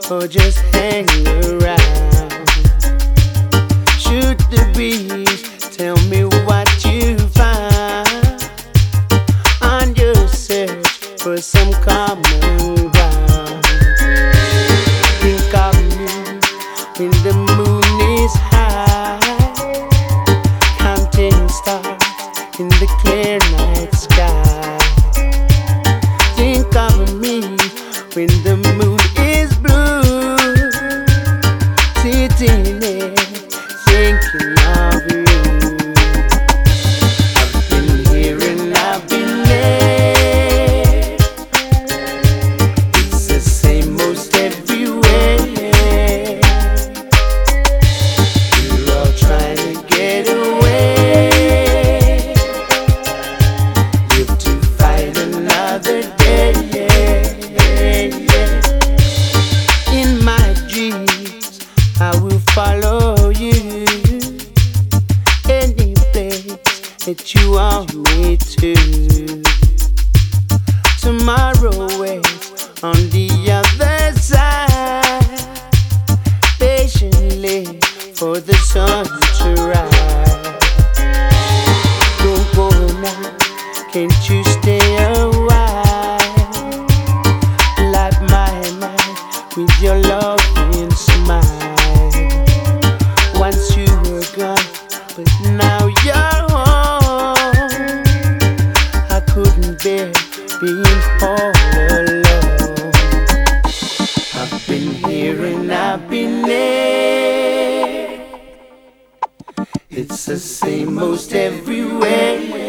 or just hang around? Shoot the breeze, tell me what you find on your search for some common ground. Think of me when the moon is high, counting stars in the clear night sky. Think of me when the moon is blue, sitting there thinking of you. I've been here and I've been there. It's the same most everywhere. We're all trying to get away, live to fight another day. In my dreams I will follow you, any place that you want me to. Tomorrow waits on the other side, patiently for the sun to rise. Don't go now, can't you stay a while? Light my night with your loving smile. Once you were gone, but now you're home. I couldn't bear being all alone. I've been here and I've been there. It's the same most everywhere.